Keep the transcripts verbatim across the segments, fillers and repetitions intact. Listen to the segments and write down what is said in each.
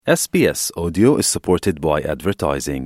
S B S Audio is supported by advertising.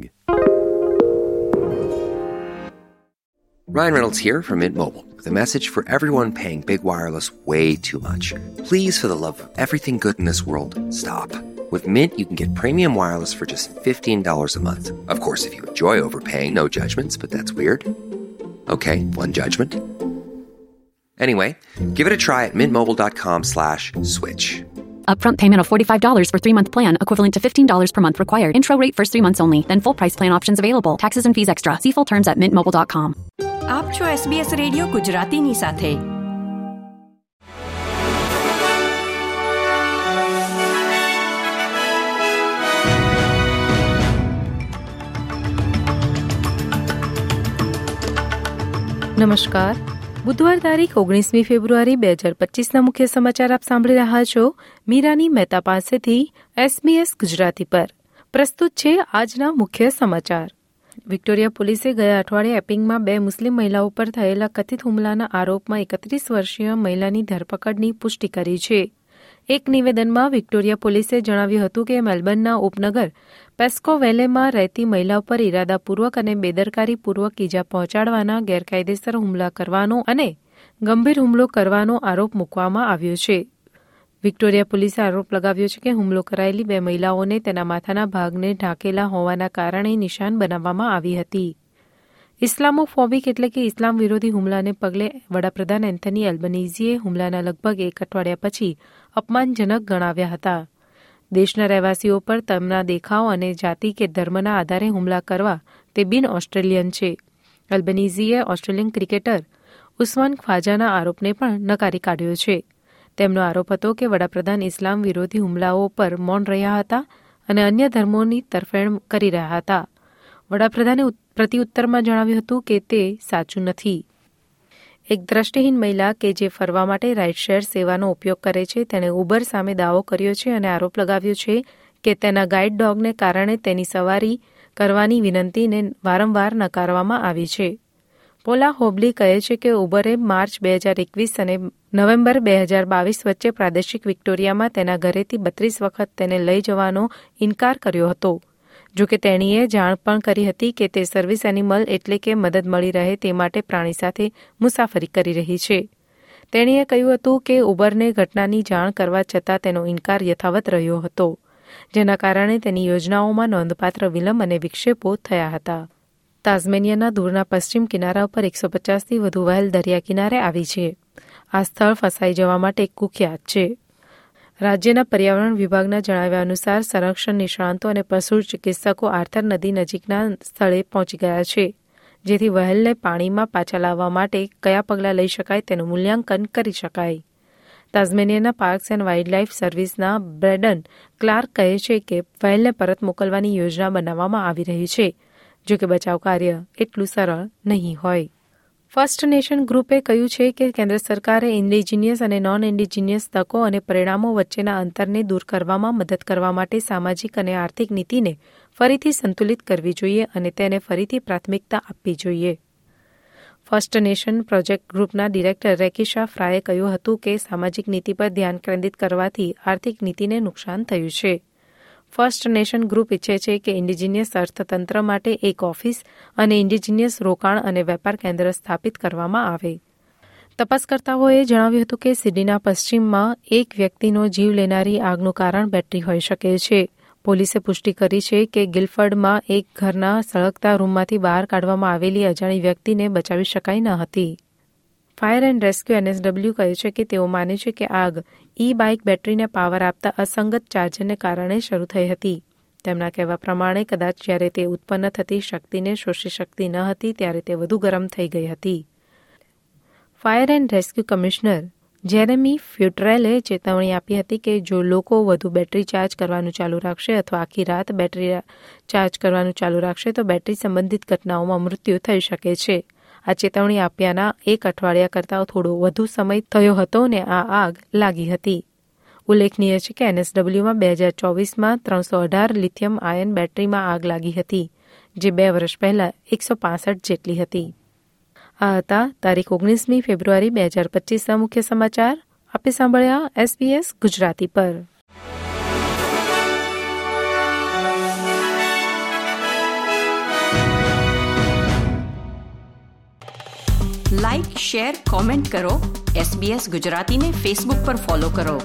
Ryan Reynolds here from Mint Mobile with a message for everyone paying big wireless way too much. Please, for the love of everything good in this world, stop. With Mint, you can get premium wireless for just fifteen dollars a month. Of course, if you enjoy overpaying, no judgments, but that's weird. Okay, one judgment. Anyway, give it a try at mintmobile.com slash switch. Upfront payment of forty-five dollars for three-month plan, equivalent to fifteen dollars per month required. Intro rate first three months only, then full price plan options available. Taxes and fees extra. See full terms at mint mobile dot com. આપ છો S B S radio ગુજરાતીની સાથે. નમસ્કાર. બુધવાર તારીખ ઓગણીસમી ફેબ્રુઆરી બે હજાર પચીસના મુખ્ય સમાચાર આપ સાંભળી રહ્યા છો મીરાની મહેતા પાસેથી S B S ગુજરાતી પર. પ્રસ્તુત છે આજના મુખ્ય સમાચાર. વિક્ટોરિયા પોલીસે ગયા અઠવાડિયે એપિંગમાં બે મુસ્લિમ મહિલાઓ પર થયેલા કથિત હુમલાના આરોપમાં એકત્રીસ વર્ષીય મહિલાની ધરપકડની પુષ્ટિ કરી છે. એક નિવેદનમાં વિક્ટોરિયા પોલીસે જણાવ્યું હતું કે મેલબર્નના ઉપનગર પેસ્કો વેલેમાં રહેતી મહિલા પર ઇરાદાપૂર્વક અને બેદરકારીપૂર્વક ઇજા પહોંચાડવાના ગેરકાયદેસર હુમલા કરવાનો અને ગંભીર હુમલો કરવાનો આરોપ મૂકવામાં આવ્યો છે. વિક્ટોરિયા પોલીસે આરોપ લગાવ્યો છે કે હુમલો કરાયેલી બે મહિલાઓને તેના માથાના ભાગને ઢાંકેલા હોવાના કારણે નિશાન બનાવવામાં આવી હતી. ઇસ્લામોફોબિક એટલે કે ઇસ્લામ વિરોધી હુમલાને પગલે વડાપ્રધાન એન્થની એલ્બનીઝીએ હુમલાના લગભગ એક અઠવાડિયા પછી અપમાનજનક ગણાવ્યા હતા. દેશના રહેવાસીઓ પર તેમના દેખાવ અને જાતિ કે ધર્મના આધારે હુમલા કરવા તે બિન ઓસ્ટ્રેલિયન છે. એલ્બનીઝીએ ઓસ્ટ્રેલિયન ક્રિકેટર ઉસ્માન ખ્વાજાના આરોપને પણ નકારી કાઢ્યો છે. તેમનો આરોપ હતો કે વડાપ્રધાન ઇસ્લામ વિરોધી હુમલાઓ પર મૌન રહ્યા હતા અને અન્ય ધર્મોની તરફેણ કરી રહ્યા હતા. વડાપ્રધાને પ્રતિઉત્તરમાં જણાવ્યું હતું કે તે સાચું નથી. એક દ્રષ્ટિહીન મહિલા કે જે ફરવા માટે રાઇડ શેર સેવાનો ઉપયોગ કરે છે તેણે ઉબર સામે દાવો કર્યો છે અને આરોપ લગાવ્યો છે કે તેના ગાઈડ ડોગને કારણે તેની સવારી કરવાની વિનંતીને વારંવાર નકારવામાં આવી છે. પોલા હોબલી કહે છે કે ઉબરે માર્ચ બે હજાર એકવીસ અને નવેમ્બર બે હજાર બાવીસ વચ્ચે પ્રાદેશિક વિક્ટોરિયામાં તેના ઘરેથી બત્રીસ વખત તેને લઈ જવાનો ઇનકાર કર્યો હતો. જોકે તેણીએ જાણ પણ કરી હતી કે તે સર્વિસ એનિમલ એટલે કે મદદ મળી રહે તે માટે પ્રાણી સાથે મુસાફરી કરી રહી છે. તેણીએ કહ્યું હતું કે ઉબરને ઘટનાની જાણ કરવા છતાં તેનો ઇનકાર યથાવત રહ્યો હતો, જેના કારણે તેની યોજનાઓમાં નોંધપાત્ર વિલંબ અને વિક્ષેપો થયા હતા. તાઝમેનિયાના દૂરના પશ્ચિમ કિનારા પર એકસો પચાસથી વધુ વહેલ દરિયા કિનારે આવી છે. આ સ્થળ ફસાઈ જવા માટે કુખ્યાત છે. રાજ્યના પર્યાવરણ વિભાગના જણાવ્યા અનુસાર સંરક્ષણ નિષ્ણાંતો અને પશુ ચિકિત્સકો આર્થર નદી નજીકના સ્થળે પહોંચી ગયા છે, જેથી વહેલને પાણીમાં પાછા લાવવા માટે કયા પગલાં લઈ શકાય તેનું મૂલ્યાંકન કરી શકાય. તાઝમેનિયાના પાર્ક્સ એન્ડ વાઇલ્ડલાઇફ સર્વિસના બ્રેડન ક્લાર્ક કહે છે કે વહેલને પરત મોકલવાની યોજના બનાવવામાં આવી રહી છે, જો કે બચાવ કાર્ય એટલું સરળ નહીં હોય. ફર્સ્ટ નેશન ગ્રુપે કહ્યું છે કે કેન્દ્ર સરકારે ઇન્ડિજિનિયસ અને નોન ઇન્ડિજિનિયસ તકો અને પરિણામો વચ્ચેના અંતરને દૂર કરવામાં મદદ કરવા માટે સામાજિક અને આર્થિક નીતિને ફરીથી સંતુલિત કરવી જોઈએ અને તેને ફરીથી પ્રાથમિકતા આપવી જોઈએ. ફર્સ્ટ નેશન પ્રોજેક્ટ ગ્રુપના ડિરેક્ટર રેકિશા ફ્રાયે કહ્યું હતું કે સામાજિક નીતિ પર ધ્યાન કેન્દ્રિત કરવાથી આર્થિક નીતિને નુકસાન થયું છે. ફર્સ્ટ નેશન ગ્રુપ ઈચ્છે છે કે ઇન્ડિજિનિયસ અર્થતંત્ર માટે એક ઓફિસ અને ઇન્ડિજિનિયસ રોકાણ અને વેપાર કેન્દ્ર સ્થાપિત કરવામાં આવે. તપાસકર્તાઓએ જણાવ્યું હતું કે સિડનીના પશ્ચિમમાં એક વ્યક્તિનો જીવ લેનારી આગનું કારણ બેટરી હોઈ શકે છે. પોલીસે પુષ્ટિ કરી છે કે ગિલફર્ડમાં એક ઘરના સળગતા રૂમમાંથી બહાર કાઢવામાં આવેલી અજાણી વ્યક્તિને બચાવી શકાઈ ન હતી. Fire and rescue N S W કહે છે કે તેઓ માને છે કે આગ ઈ બાઇક બેટરીને પાવર આપતા અસંગત ચાર્જરને કારણે શરૂ થઈ હતી. તેમના કહેવા પ્રમાણે કદાચ જ્યારે તે ઉત્પન્ન થતી શક્તિને શોષી શકતી ન હતી ત્યારે તે વધુ ગરમ થઈ ગઈ હતી. Fire and rescue commissioner Jeremy ફ્યુટ્રેલે ચેતવણી આપી હતી કે જો લોકો વધુ બેટરી ચાર્જ કરવાનું ચાલુ રાખશે અથવા આખી રાત બેટરી ચાર્જ કરવાનું ચાલુ રાખશે તો બેટરી સંબંધિત ઘટનાઓમાં મૃત્યુ થઈ શકે છે. આ ચેતવણી આપ્યાના એક અઠવાડિયા કરતાં થોડો વધુ સમય થયો હતો ને આ આગ લાગી હતી. ઉલ્લેખનીય છે કે એન એસ ડબલ્યુમાં બે હજાર ચોવીસમાં ત્રણસો અઢાર લિથિયમ આયન બેટરીમાં આગ લાગી હતી, જે બે વર્ષ પહેલાં એકસો પાસઠ જેટલી હતી. આ હતા તારીખ ઓગણીસમી ફેબ્રુઆરી બે હજાર પચીસના મુખ્ય સમાચાર. આપે સાંભળ્યા એસ બી એસ ગુજરાતી પર. લાઈક, શેર, કોમેન્ટ કરો. એસબીએસ ગુજરાતીને ફેસબુક પર ફોલો કરો.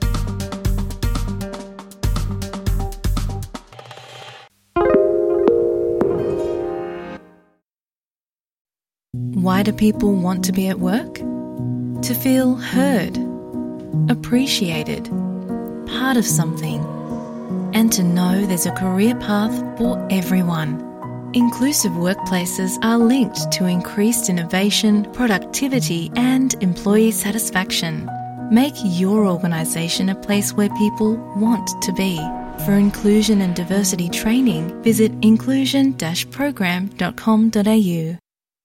Why do people want to be at work? To feel heard, appreciated, part of something, and to know there's a career path for everyone. Inclusive workplaces are linked to increased innovation, productivity, and employee satisfaction. Make your organisation a place where people want to be. For inclusion and diversity training, visit inclusion dash program dot com dot a u.